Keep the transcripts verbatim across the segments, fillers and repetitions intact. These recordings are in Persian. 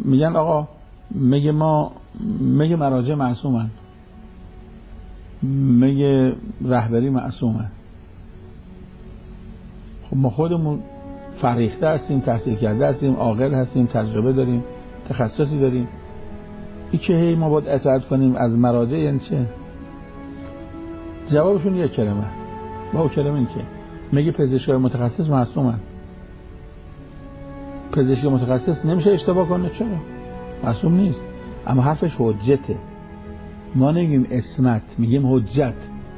میگن آقا میگه ما میگه مراجع معصومن، میگه رهبری معصومه. خب ما خودمون فریخته هستیم، تحصیل کرده هستیم، عاقل هستیم، تجربه داریم، تخصصی داریم. این که هی ما باید اطاعت کنیم از مراجع یعنی چه؟ جوابشون یک کلمه، با اون کلمه این که میگه پزشکای متخصص معصومن. پزشک متخصص نمیشه اشتباه کنه، چرا؟ معصوم نیست، اما حرفش حجته. ما نمیگیم اسمت، میگیم حجت.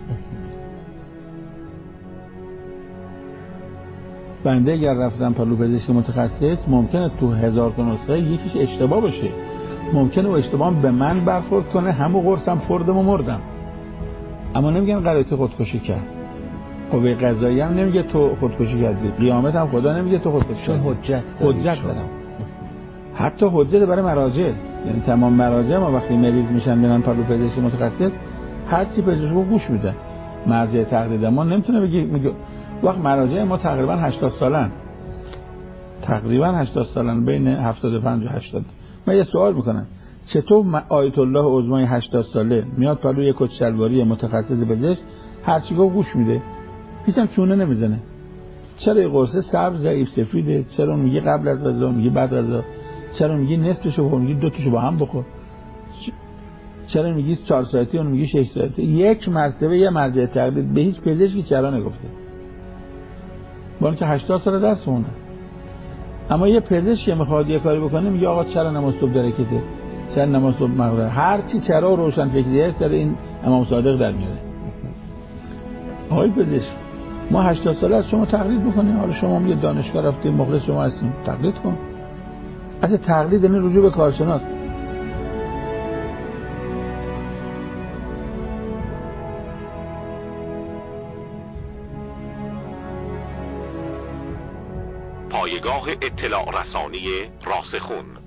بنده اگر رفتم پلو پزشک متخصص ممکنه تو هزار تا نسخه یکیش اشتباه باشه، ممکنه و اشتباه به من برخورد کنه، همو قرصم خوردم و مردم، اما نمیگن غلطی خودکشی کرد. قوه قضاییه هم نمیگه تو خودکشی کردی، قیامت هم خدا نمیگه تو خودکشی کردی. حجت حجت دارم. حتی حجت برای مراجع، یعنی تمام مراجع ما وقتی مریض میشن میرن پلو پزشک متخصص، هر چی پزشکو گوش میدن. مرجع تقلید ما نمیتونه بگه، میگه وقت مراجع ما تقریبا هشتاد سالن، تقریبا هشتاد سالن، بین هفتاد و پنج و هشتاد. من یه سوال میکنم، چطور آیت الله عظمای هشتاد ساله میاد پلو یک کت شلواری متخصص پزشک هر چی گفت گوش میده، هیچ هم چونه نمیزنه؟ چرا یه قرصه سبز ضعیف سفیده؟ چرا اون میگه قبل از غذا، میگه بعد از غذا؟ چرا میگه نصفشو بخور، میگه دو تاشو با هم بخور؟ چرا میگی چهار ساعتی، اون میگه شش ساعتی؟ یک مرتبه یه مرجع تقلید به هیچ پزشکی چرا نگفته، با اینکه هشتاد سال درس مونه. اما یه پزشک میخواد یه کاری بکنه میگه آقا چرا نماز صبح درکته، چرا نماز صبح مغرب، هر چی چرا روشن فکریه سر این امام صادق در میاره. آقای پزشک ما هشتاد ساله از شما تقلید میکنیم، حالا شما یه دانشگاه رفتید مخلص شما هستیم، تقلید کن. اصلا تقلید یعنی رجوع به کارشناس. پایگاه اطلاع رسانی راسخون.